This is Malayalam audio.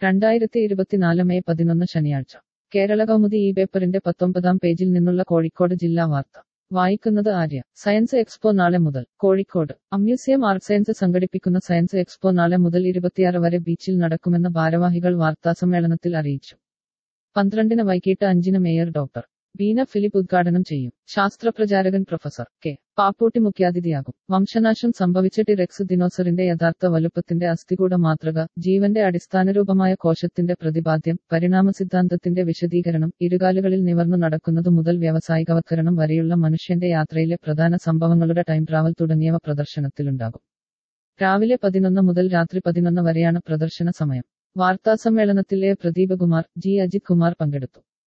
2024 മെയ് 11 ശനിയാഴ്ച കേരളകൗമുദി ഈ പേപ്പറിന്റെ 19-ാം പേജിൽ നിന്നുള്ള കോഴിക്കോട് ജില്ലാ വാർത്ത വായിക്കുന്നത് ആര്യ. സയൻസ് എക്സ്പോ നാളെ മുതൽ കോഴിക്കോട്. അമ്യൂസിയം ആർട്ട് സയൻസ് സംഘടിപ്പിക്കുന്ന സയൻസ് എക്സ്പോ നാളെ മുതൽ 26 വരെ ബീച്ചിൽ നടക്കുമെന്ന് ഭാരവാഹികൾ വാർത്താസമ്മേളനത്തിൽ അറിയിച്ചു. 12-ന് വൈകിട്ട് 5-ന് മേയർ ഡോക്ടർ ബീന ഫിലിപ്പ് ഉദ്ഘാടനം ചെയ്യും. ശാസ്ത്രപ്രചാരകൻ പ്രൊഫസർ കെ പാപ്പൂട്ടി മുഖ്യാതിഥിയാകും. വംശനാശം സംഭവിച്ച ടി-റെക്സ് ദിനോസറിന്റെ യഥാർത്ഥ വലുപ്പത്തിന്റെ അസ്ഥികൂട മാതൃക, ജീവന്റെ അടിസ്ഥാനരൂപമായ കോശത്തിന്റെ പ്രതിപാദ്യം, പരിണാമസിദ്ധാന്തത്തിന്റെ വിശദീകരണം, ഇരുകാലുകളിൽ നിവർന്നു നടക്കുന്നതു മുതൽ വ്യാവസായികവത്കരണം വരെയുള്ള മനുഷ്യന്റെ യാത്രയിലെ പ്രധാന സംഭവങ്ങളുടെ ടൈം ട്രാവൽ തുടങ്ങിയവ പ്രദർശനത്തിലുണ്ടാകും. രാവിലെ 11 മുതൽ രാത്രി 11 വരെയാണ് പ്രദർശന സമയം. വാർത്താസമ്മേളനത്തിൽ എ പ്രദീപകുമാർ, ജി അജിത് കുമാർ പങ്കെടുത്തു.